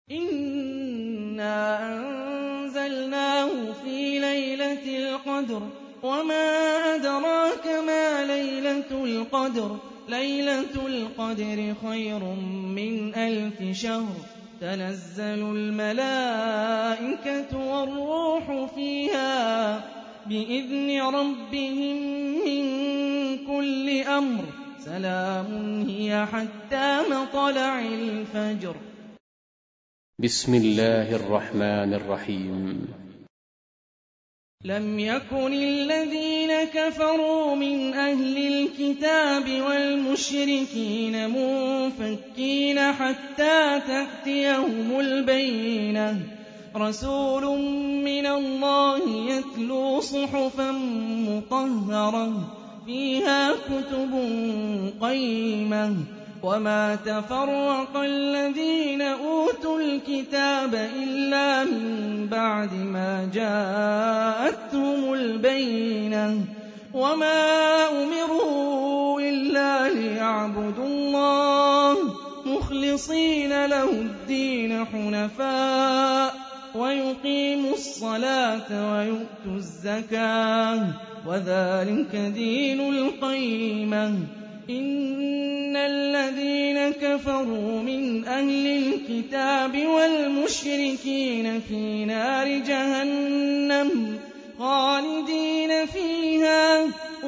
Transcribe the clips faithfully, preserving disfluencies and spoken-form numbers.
إِنَّا أَنزَلْنَاهُ فِي لَيْلَةِ الْقَدْرِ وَمَا أَدْرَاكَ مَا لَيْلَةُ الْقَدْرِ لَيْلَةُ الْقَدْرِ خَيْرٌ مِّنْ أَلْفِ شَهْرٍ تَنَزَّلُ الْمَلَائِكَةُ وَالرُّوحُ فِيهَا بِإِذْنِ رَبِّهِم مِّن كُلِّ أَمْرٍ سَلَامٌ هِيَ حَتَّىٰ مَطْلَعِ الْفَجْرِ. بسم الله الرحمن الرحيم. لم يكن الذين كفروا من أهل الكتاب والمشركين منفكين حتى تأتيهم البينة رسول من الله يتلو صحفا مطهرة فيها كتب قيمة وما تفرق الذين أوتوا الكتاب إلا من بعد ما جاءتهم البينة وما أمروا إلا ليعبدوا الله مخلصين له الدين حنفاء ويقيموا الصلاة ويؤتوا الزكاة وذلك دين القيمة. إن الذين كفروا من أهل الكتاب والمشركين في نار جهنم خالدين فيها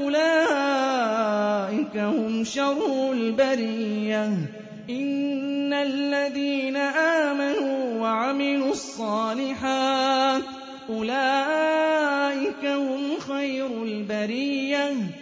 أولئك هم شر البرية. إن الذين آمنوا وعملوا الصالحات أولئك هم خير البرية